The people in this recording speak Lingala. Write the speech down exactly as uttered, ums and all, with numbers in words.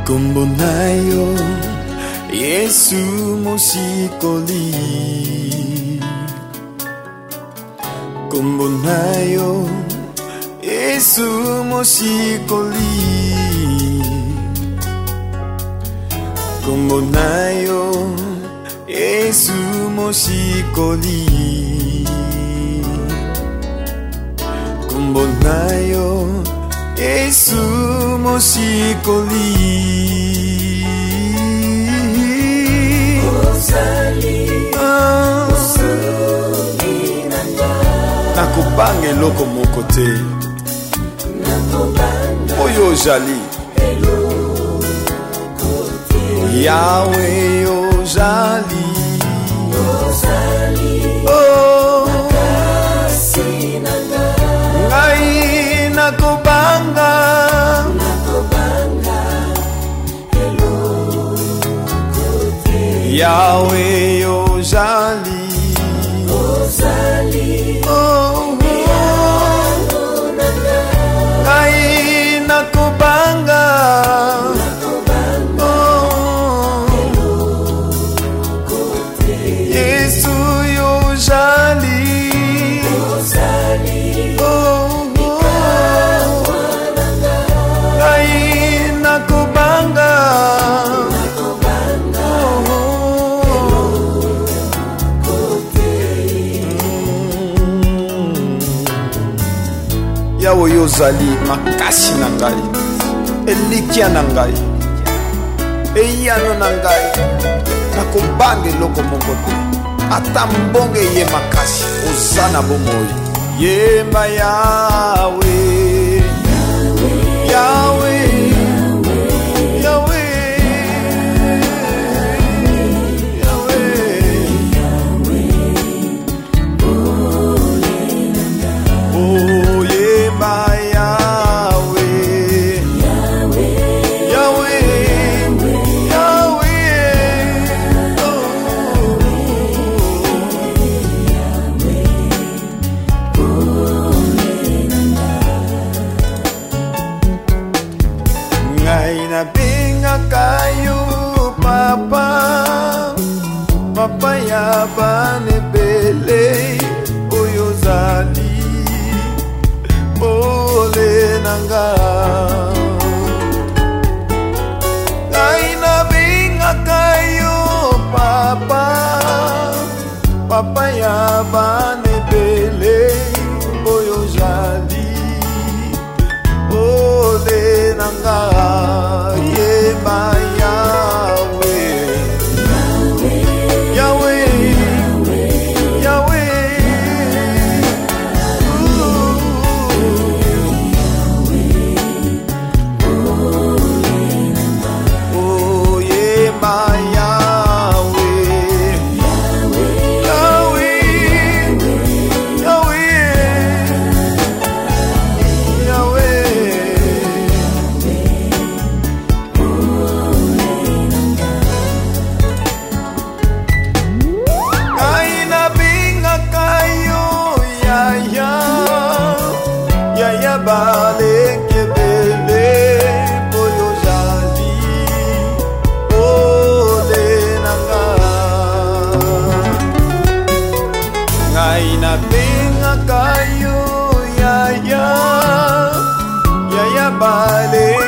Kombo na yo Yesu mosikoli, kombo na yo Yesu mosikoli, kombo na yo Yesu mosikoli, kombo na yo Yesu mosikoli. Nakobange loko moko te oyo ozali Yahweh ozali oh ngai nakobanga Yahweh ozali oh ngai nakobanga oh Yesu ozali oh ngai nakobanga Yawe yozali makasi na ngai elikia na ngai eyano na ngai nakobange loko moko te ata mbonge ye makasi oza na bomoi yemba Yawe Yawe kayo papa papa ya bane bele oyo zali ole nanga kaina binga kayo papa papa ya bane bele oyo zali ole nanga by Yahweh, Yahweh, Yahweh, oh yeah, by Yahweh, Yahweh, Yahweh, Yahweh. Baleke bele boyo jali ole nanga ngai na benga kayo ya ya ya ya baleke